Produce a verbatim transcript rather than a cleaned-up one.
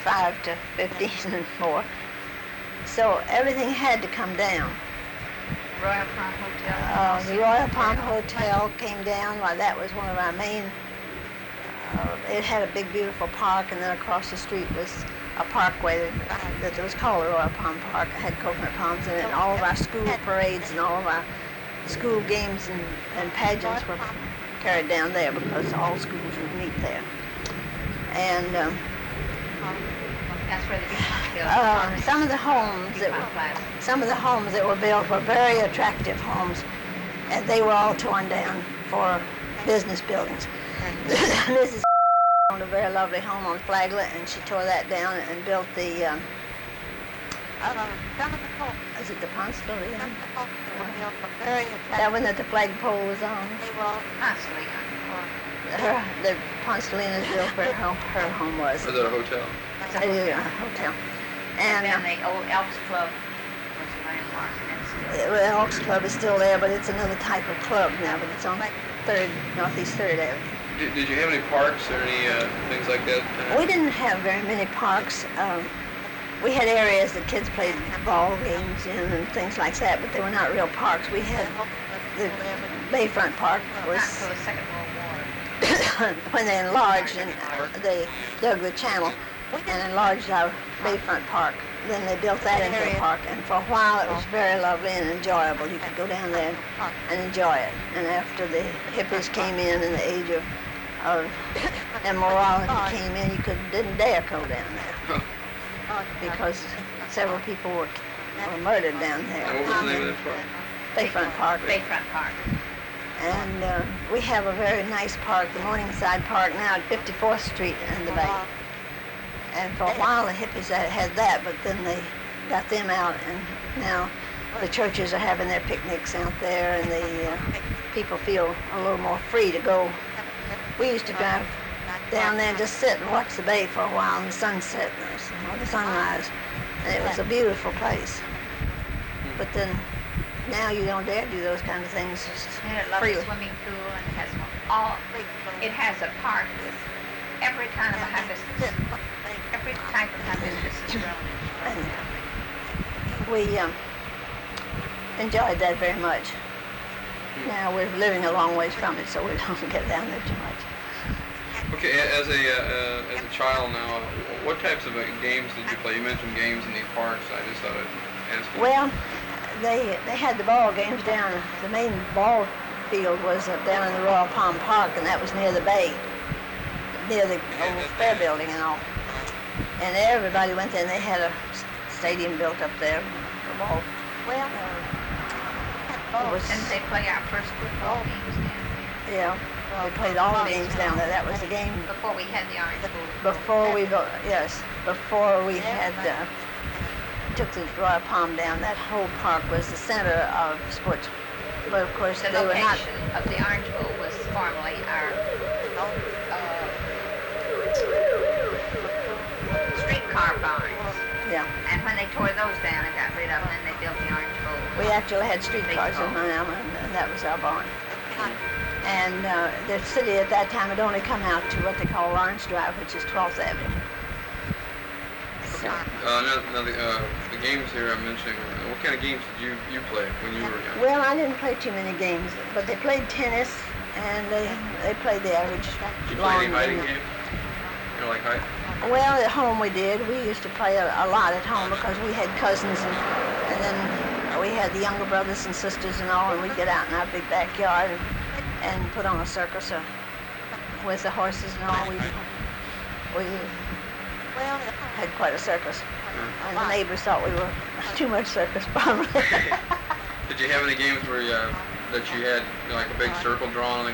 five to fifteen and more. So everything had to come down. Royal Palm Hotel. Uh, the Royal Palm Hotel came down. Well, that was one of our main. Uh, it had a big, beautiful park, and then across the street was a parkway that, that was called the Royal Palm Park. It had coconut palms in it, and all of our school parades and all of our school games and, and pageants were carried down there because all schools would meet there. And um, That's where the DuPont built. uh, some of the homes that DuPont Plaza. were, some of the homes that were built were very attractive homes, and they were all torn down for business buildings. Missus owned a very lovely home on Flagler, and she tore that down and built the. Um, is it the Poncellian? That one that the flagpole was on. Constantly. Her, the Poncellian is built where her, her home was. Is that a hotel? It's a It is hotel. a hotel. And And then the old Elks Club was the landmark, and it's still. uh, the Elks Club is still there, but it's another type of club now, but it's on Third Northeast Third Avenue. Did, did you have any parks or any uh, things like that? We didn't have very many parks. Um, we had areas that kids played ball games in and things like that, but they were not real parks. We had the Bayfront Park Not was until the Second World War. when they enlarged and they dug the channel and enlarged our Bayfront Park. Then they built that into a park, and for a while it was very lovely and enjoyable. You could go down there and enjoy it. And after the hippies came in and the age of, of immorality came in, you could, didn't dare go down there because several people were, were murdered down there. And what was the name of that park? Bayfront Park. Bayfront Park. And uh, we have a very nice park, the Morningside Park, now at fifty-fourth Street in the Bay. And for a while the hippies had, had that, but then they got them out, and now the churches are having their picnics out there, and the uh, people feel a little more free to go. We used to drive down there and just sit and watch the bay for a while in the sunset or the sunrise, and it was a beautiful place. But then now you don't dare do those kind of things just It had a lovely freely. swimming pool, and it has all. It has a park with every kind of hibiscus. Every type of hibiscus is grown. And we um, enjoyed that very much. Now we're living a long ways from it, so we don't get down there too much. Okay, a- as a uh, uh, as a child now, uh, what types of uh, games did you play? You mentioned games in these parks. I just thought I'd ask you. Well, they they had the ball games down. The main ball field was uh, down in the Royal Palm Park, and that was near the bay, near the old fair building and all. And everybody went there, and they had a s- stadium built up there for ball. Well, uh, it was, And they play our first football games down yeah, they played all the games down there. That was the game there. Before we had the Orange Bowl. before we go. Yes, before we had uh, took the Royal Palm down. That whole park was the center of sports. But of course, The they were not. location of the Orange Bowl was formerly our uh, streetcar barns. Yeah, And when they tore those down and got rid of them, then they built the Orange Bowl. we actually had streetcars in Miami, and that was our barn. And uh, the city at that time had only come out to what they call Lawrence Drive, which is twelfth Avenue. So, Uh, now, now the, uh, the games here I'm mentioning, uh, what kind of games did you, you play when you were young? well, I didn't play too many games, but they played tennis, and they they played the average Did you play long any hiding game. games? You know, like hide? Well, at home we did. We used to play a, a lot at home because we had cousins, and, and then we had the younger brothers and sisters and all, and we'd get out in our big backyard and, and put on a circus uh, with the horses and all. We, we had quite a circus. And the neighbors thought we were too much circus, probably. Did you have any games where you, uh, that you had, you know, like a big circle drawn on the